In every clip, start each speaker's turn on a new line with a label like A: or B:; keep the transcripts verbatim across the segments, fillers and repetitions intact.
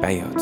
A: بیات.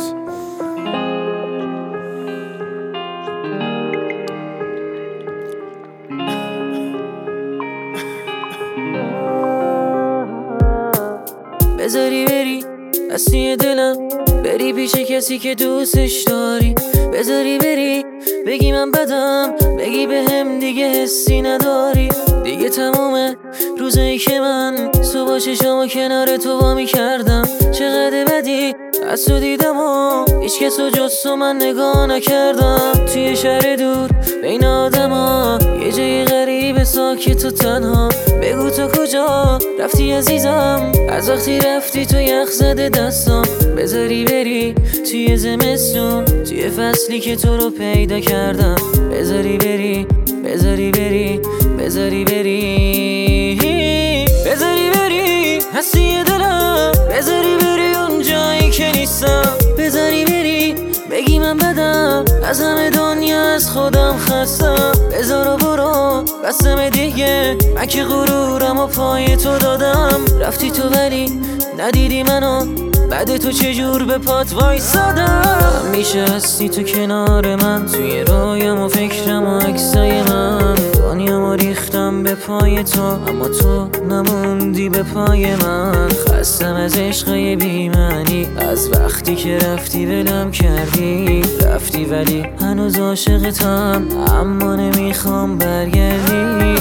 B: بذاری بری از توی دلم، بری پیش کسی که دوستش داری. بذاری بری بگی من بدم، بگی به هم دیگه حسی نداری. دیگه تمومه روزایی که من صبح چشامو کنار تو وا میکردم. چقدر بدی از تو دیدم و هیچ کسو جز تو من نگاه نکردم. توی شهر دور بین آدما، یه جای غریب ساکت و تنها. بگو تو کجا رفتی عزیزم، از وقتی رفتی تو یخ زده دستم. بذاری بری توی زمستون، توی فصلی که تو رو پیدا کردم. بذاری بری بذاری بری بذاری بری بذاری بری هستی دلم. بذاری بری اون جایی که نیستم. بذاری بری بگی من بدم، از همه دنیا از خودم خستم. بذار و برو بستم دیگه، من که غرورم و پای تو دادم. رفتی تو ولی ندیدی منو، بعد تو چجور به پات وایسادم. میشه هستی تو کنار من، توی رویم و فکرم و عکسای من. دنیامو ریختم به پای تو، اما تو نموندی به پای من. خستم از عشقای بی‌معنی، از وقتی که رفتی ولم کردی. رفتی ولی هنوز عاشقتم، اما نمیخوام برگردی.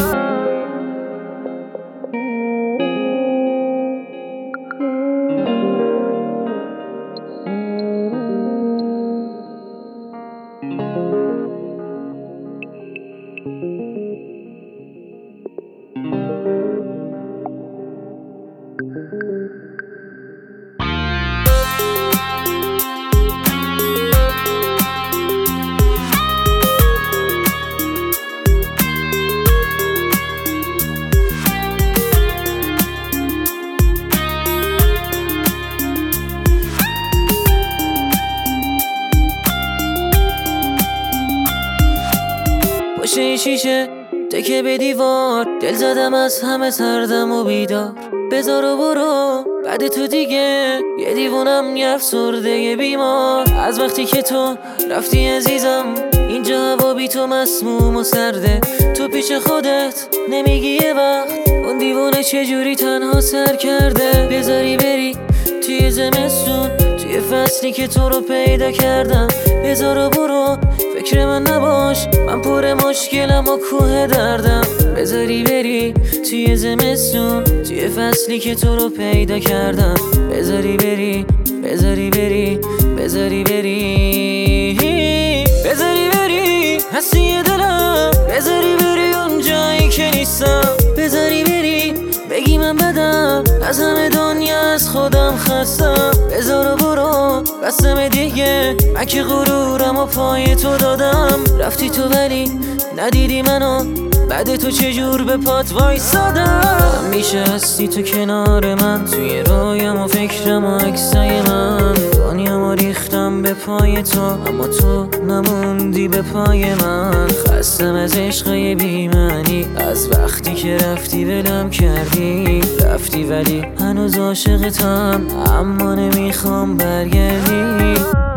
B: پشت شیشه تکه به دیوار، دل زدم از همه سردم و بیدار. بذار و برو بعد تو دیگه، یه دیوونم یه افسرده یه بیمار. از وقتی که تو رفتی عزیزم، اینجا هوا بی تو مسموم و سرده. تو پیش خودت نمیگی یه وقت اون دیوونه چجوری تنها سر کرده. بذاری بری توی زمستون، توی فصلی که تو رو پیدا کردم. بذار و برو فکر من نباش، من پر مشکلم و کوه دردم. بذاری بری توی زمستون، توی فصلی که تو رو پیدا کردم. بذاری بری بذاری بری بذاری بری بذاری بری هستی دلم. بذاری بری اون جایی که نیستم. بذاری بری بگی من بدم، از همه دنیا از خودم خستم. بذار و برو بستم دیگه، من که غرورم و پای تو دادم. رفتی تو ولی ندیدی منو، بعد تو چجور به پات وایسادم. میشه هستی تو کنار من، توی رویم و فکرم و عکسای من. دنیامو ریختم به پای تو، اما تو نموندی به پای من. خستم از عشقای بی‌معنی، از وقتی که رفتی ولم کردی. رفتی ولی هنوز عاشقتم، اما نمیخوام برگردی.